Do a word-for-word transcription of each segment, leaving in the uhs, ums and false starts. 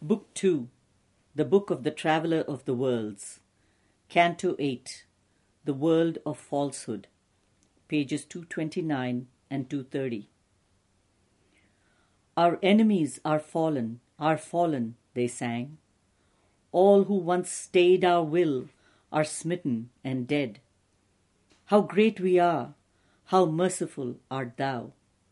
Book two, The Book of the Traveller of the Worlds, Canto eight, The World of Falsehood, pages two twenty-nine and two thirty. Our enemies are fallen, are fallen, they sang. All who once stayed our will are smitten and dead. How great we are, how merciful art thou.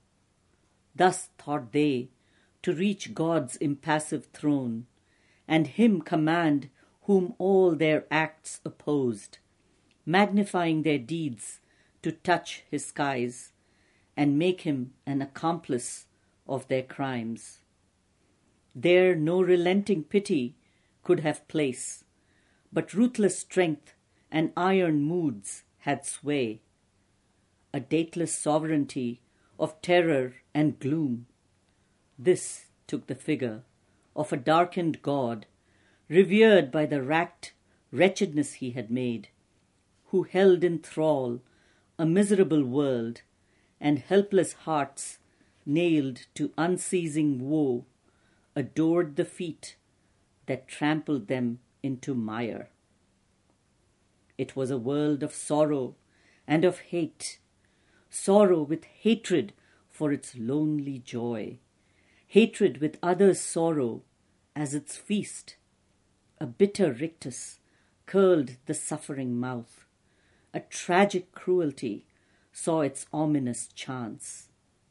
Thus thought they, to reach God's impassive throne, and him command whom all their acts opposed, magnifying their deeds to touch his skies, and make him an accomplice of their crimes. There no relenting pity could have place, but ruthless strength and iron moods had sway, a dateless sovereignty of terror and gloom. This took the figure of a darkened God, revered by the racked wretchedness he had made, who held in thrall a miserable world and helpless hearts nailed to unceasing woe, adored the feet that trampled them into mire. It was a world of sorrow and of hate, sorrow with hatred for its lonely joy, hatred with others' sorrow as its feast. A bitter rictus curled the suffering mouth. A tragic cruelty saw its ominous chance.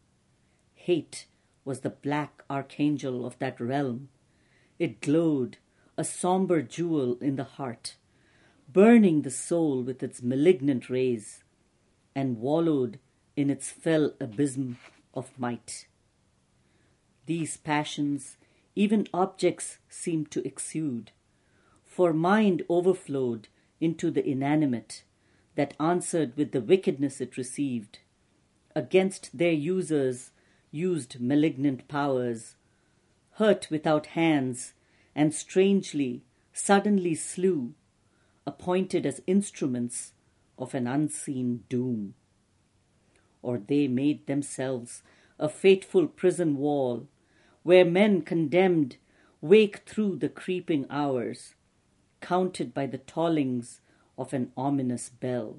Hate was the black archangel of that realm. It glowed, a somber jewel in the heart, burning the soul with its malignant rays, and wallowed in its fell abysm of might. These passions even objects seemed to exude, for mind overflowed into the inanimate that answered with the wickedness it received. Against their users used malignant powers, hurt without hands, and strangely, suddenly slew, appointed as instruments of an unseen doom. Or they made themselves a fateful prison wall, where men condemned wake through the creeping hours, counted by the tollings of an ominous bell.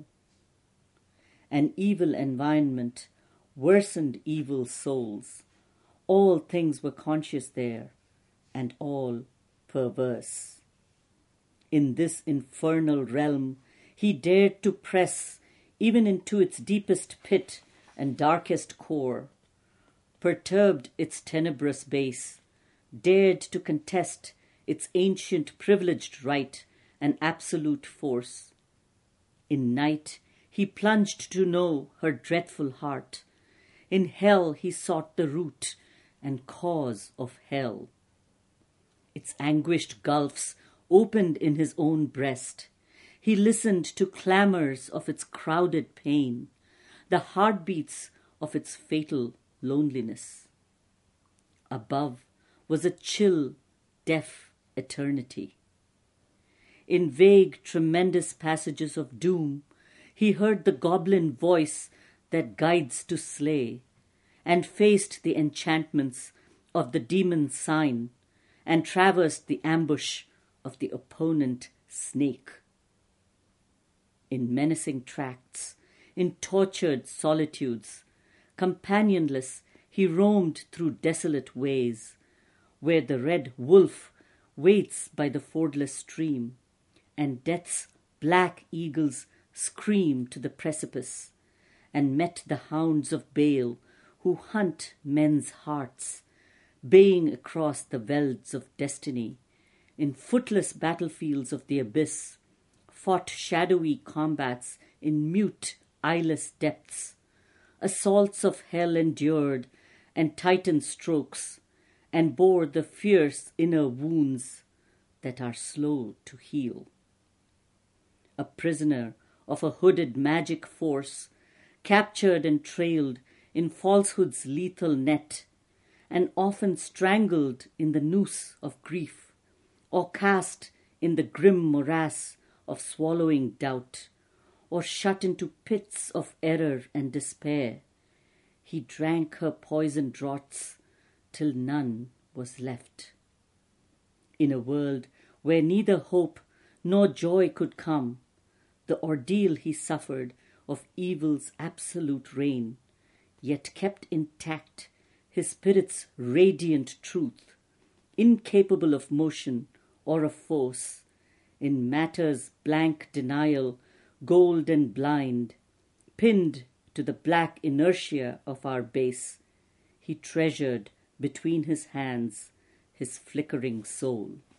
An evil environment worsened evil souls. All things were conscious there, and all perverse. In this infernal realm he dared to press even into its deepest pit and darkest core, perturbed its tenebrous base, dared to contest its ancient privileged right and absolute force. In night he plunged to know her dreadful heart. In hell he sought the root and cause of hell. Its anguished gulfs opened in his own breast. He listened to clamors of its crowded pain, the heartbeats of its fatal loneliness. Above was a chill, deaf eternity. In vague, tremendous passages of doom, he heard the goblin voice that guides to slay, and faced the enchantments of the demon sign, and traversed the ambush of the opponent snake. In menacing tracts, in tortured solitudes, companionless, he roamed through desolate ways, where the red wolf waits by the fordless stream, and death's black eagles scream to the precipice, and met the hounds of Baal who hunt men's hearts, baying across the velds of destiny, in footless battlefields of the abyss, fought shadowy combats in mute, eyeless depths, assaults of hell endured, and titan strokes, and bore the fierce inner wounds that are slow to heal. A prisoner of a hooded magic force, captured and trailed in falsehood's lethal net, and often strangled in the noose of grief, or cast in the grim morass of swallowing doubt, or shut into pits of error and despair, he drank her poison draughts till none was left. In a world where neither hope nor joy could come, the ordeal he suffered of evil's absolute reign, yet kept intact his spirit's radiant truth, incapable of motion or of force, in matter's blank denial, gold and blind, pinned to the black inertia of our base, he treasured between his hands his flickering soul.